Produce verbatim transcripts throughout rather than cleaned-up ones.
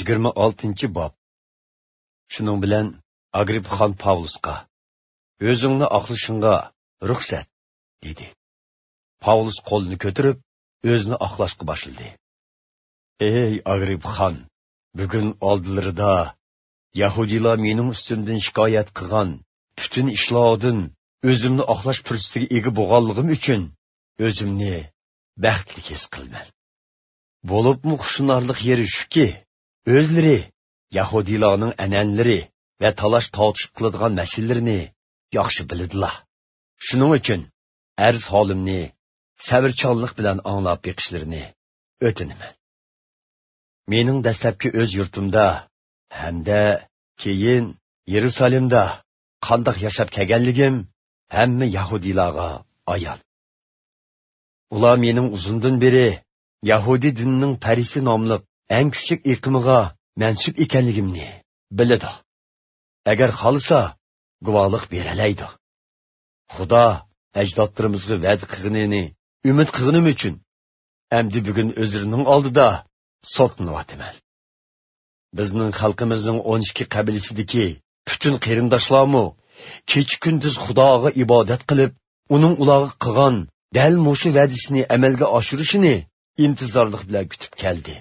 yigirma oltinchi bob. Shuning bilan Agrip xon Pavlusga o'zingni oqlashingga ruxsat dedi. Pavlus qo'lini ko'tarib, o'zini oqlashga boshladi. Ey Agrip xon, bugun oldilarida Yahudilar mening ustimdan shikoyat qilgan butun ishlardan o'zimni oqlash fursatiga ega bo'lganligim uchun o'zimni baxtli his qilman. Bo'libmi xushnorlik yeri shuki, o'zlari Yahudilarning an'analari va talash tortish qiladigan masalalarini yaxshi biladilar. Shuning uchun arz holimni sabrchanlik bilan anglab beqishlarini o'tinaman. Mening dastlabki o'z yurtimda hamda keyin Yerusalimda qandoq yashab kelganligim hamma Yahudilarga ayon. Ular mening uzundan beri Yahudi dinining Parisi nomli eng kichik iqimiga mansub ekanligimni biladi. Agar xolsa guvohlik beralaydi. Xudo ajdodlarimizga va'da qilganini umid qilganim uchun endi bugun o'zlarining oldida so'tlanayapman. Bizning xalqimizning o'n ikki qabilasidagi butun qarindoshlarmi kecha kunduz Xudoga ibodat qilib, uning ularga qilgan dal mushu va'dasini amalga oshirishini intizorlik bilan kutib keldi.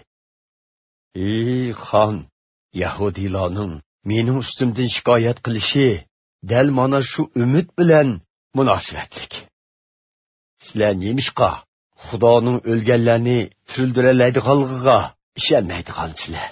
Ey xon, Yahudilarning mening ustimdan shikoyat qilishi dal mana shu umid bilan munosabatlik. Sizlar nemishqa Xudoning o'lganlarni tirildiroladiganligiga ishonmaydigansizlar.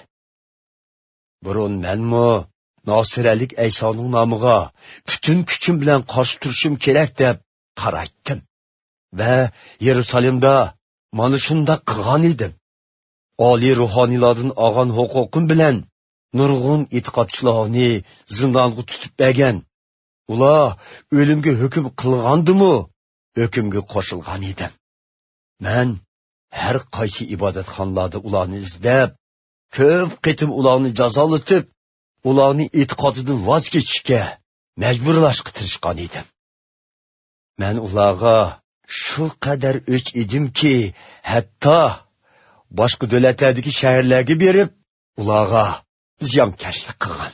Burun menmi Nosiralik Aysoning nomiga butun kuchim bilan qarshi turishim kerak deb qaraytdim va Yerusalimda mana shunda qilgan edim. Oliy ruhoniylardan olgan huquqim bilan nurg'un e'tiqodchilarni zindonga tutib bergan. Ular o'limga hukm qilgandimi, hukmga qo'shilgan edim. Men har qaysi ibodatxonlarda ularni izlab, ko'p qitim ularni jazolatib, ularni e'tiqodidan voz kechishga majburlashga tirishgan edim. Men ularga shu qadar o'ch edimki, hatto boshqa davlatlardagi shaharlarga berib, ularga ziyonkashlik qilgan.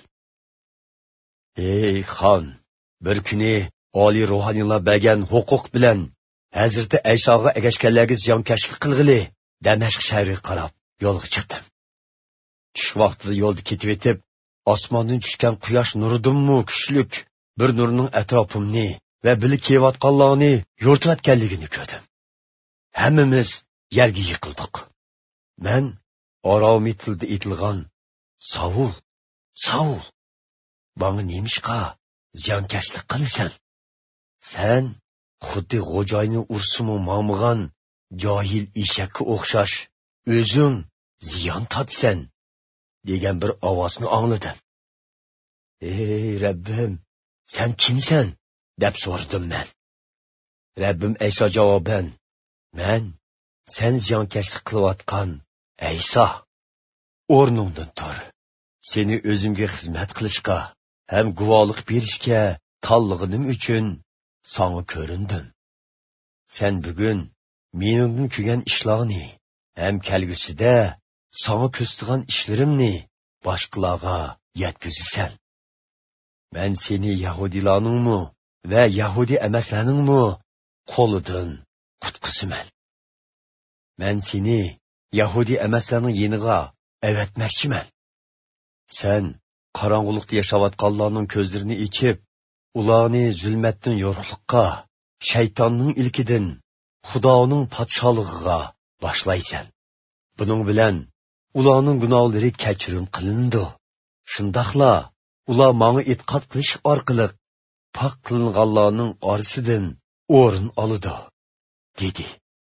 Ey xon, bir kuni oliy ruhoniylar bergan huquq bilan Hazrati Aysoga agashganlarga ziyonkashlik qilg'ili Damashq shahriga qarab yo'lga chiqdim. Tush vaqtida yo'lda ketib etib, osmondan tushgan quyosh nuridanmi kuchlik bir nurning atrofimni va bilib kelayotganlarni yo'rtayotganligini ko'rdim. Hammamiz yerga yiqildik. Men Aromiy tilida aytilgan Savul, Savul, bana nemishqa ziyonkashlik qilasan? Sen xuddi g'o'jayni ursumu mamg'an johil eshakka o'xshash o'zing ziyon totsan degan bir ovozni angladim. Ey Rabbim, sen kimsan deb so'radim men. Rabbim Ayso javoban, men sen ziyonkashlik qilayotgan Ayso, o'rningdan tur. Seni o'zimga xizmat qilishga ham guvohlik berishga tanlaganim uchun sana ko'rindim. Sen bugun meningdan kuygan ishlarni ham kelgusida sana ko'zlagan ishlarimni boshqalarga yetkazasan. Men seni Yahudilarningmi va Yahudi emaslarningmi qo'lidan qutqizaman. Men seni Yahudi emaslarning yeniga avatmoqchiman. Sen qorong'ulikda yashayotganlarning ko'zlarini ochib, ularni zulmatdan yo'riqlikqa, shaytonning ilkidan Xudoning podshohligiga boshlaysan. Buning bilan ularning gunohlari kechirim qilindi. Shundaqla ular menga e'tiqod qilish orqali pok qilinganlarning orasidan o'rin oladi, dedi.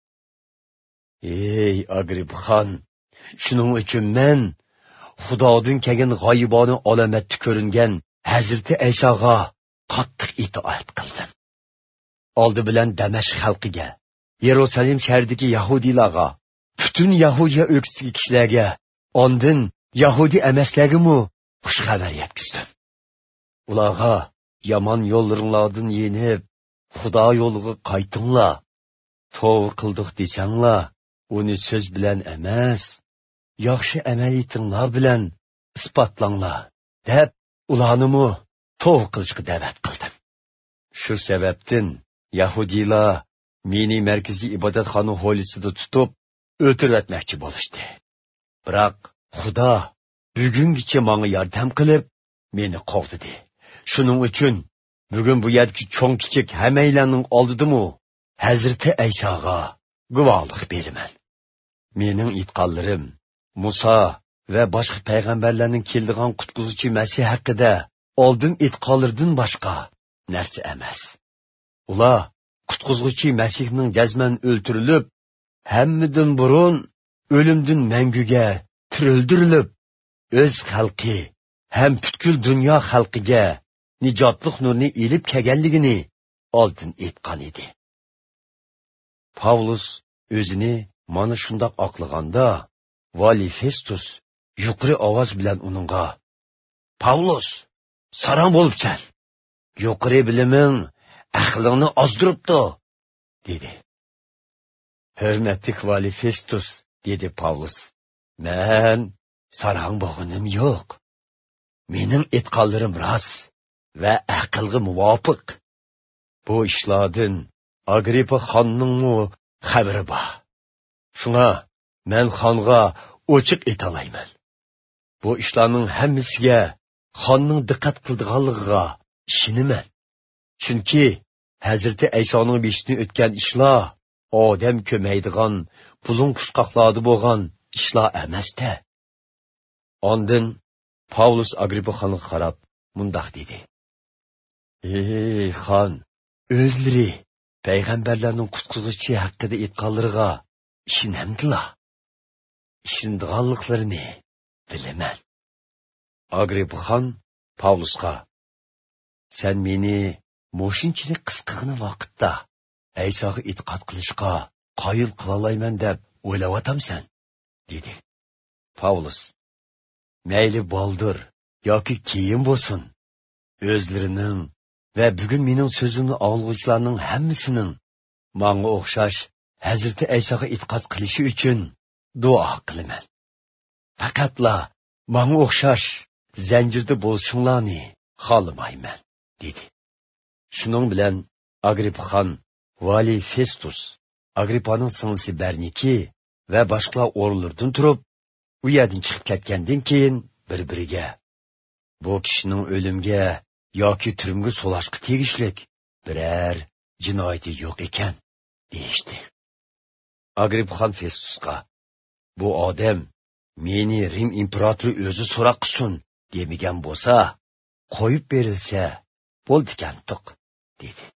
Ey Agrip xon, shuning uchun men Xudodan kelgan g'oyibona alomatda ko'ringan Hazrati Aysoga qattiq itoat qildim. Oldi bilan Damashq xalqiga, Yerusalim shahridagi Yahudilarga, butun Yahudiya o'ksigi kishilarga, ondan Yahudi emaslarga-mu xush xabar yetkazdim. Ularga yomon yo'llaringlardan yenib, Xudo yo'liga qaytinglar. Tavba qildik desanglar, uni so'z bilan emas, yaxshi amaliyatinglar bilan isbotlanglar, deb ularni to'g'ri qilishga da'vat qildim. Shu sababdan Yahudiylar meni markaziy ibodatxona hovlisida tutib, o'tirvatmoqchi bo'lishdi. Biroq Xudo bugungacha menga yordam qilib, meni qovdidi. Shuning uchun bugun bu yerdagi cho'ng kichik hammalarning oldidimi Hazrati Aysoga guvohlik beraman. Mening itqonlarim Musa va boshqa payg'ambarlarning keldigan qutquzuvchi Masih haqida oldin itqonlardan boshqa narsa emas. Ular qutquzuvchi Masihning jazman o'ltirilib, hammadan burun o'limdan manguga tirildirilib, o'z xalqi ham butkul dunyo xalqiga nijotlik nurni elib kelganligini oldin aytgan edi. Pavlus o'zini mana shundoq oqlaganda, vali Festus yuqori ovoz bilan uningga: "Pavlus, saram bo'libsan. Yuqori biliming aqlingni ozdiribdi", dedi. "Hurmatli vali Festus", dedi Pavlus. "Men sarang bo'lganim yo'q. Mening aytganlarim rost va aqlga muvofiq. Bu ishlardan Agripa xonning xabari bor. Shunga men xonga ochiq aytalayman. Bu ishlarning hammasiga xonning diqqat qildiganligiga ishonaman. Chunki Hazrati Aysoning beshidan o'tgan ishlar odam ko'maydigan, pulun qushqoqlarda bo'lgan ishlar emas-da." Ondan Pavlus Agripa xonga qarab mundoq dedi: "Ey xon, o'zlari payg'ambarlarning qutquzuvchi haqida aytganlariga ishonamdilar. Ishondiganliklarini bilaman." Agripa xon Pavlusga: "Sen meni mo'shinchilik qisqig'ini vaqtda Aysoga e'tiqod qilishga qoyil qilolayman deb o'ylayapsan", dedi. Pavlus: "Mayli boldir yoki keyin bo'lsin, o'zlarining va bugun mening so'zimni olg'uvchilarning hammasining menga o'xshash Hazrati Aysoga e'tiqod qilishi uchun duo qilaman. Faqatla menga o'xshash zanjirda bo'lishinglarni xohlamayman", dedi. Shuning bilan Agripa xon vali Festus, Agripaning singlisi Berniki va boshqa o'rinlardan turib, u yerdan chiqib ketgandan keyin bir-biriga: "Bu kishining o'limga yoki turmga solashga tegishlik biror jinoyati yo'q ekan", deyishdi. Agripa xon Festusga: "Bu odam meni Rim imperatori o'zi so'roq qilsin demagan bo'lsa, qo'yib berilsa bo'ldi kantiq", dedi.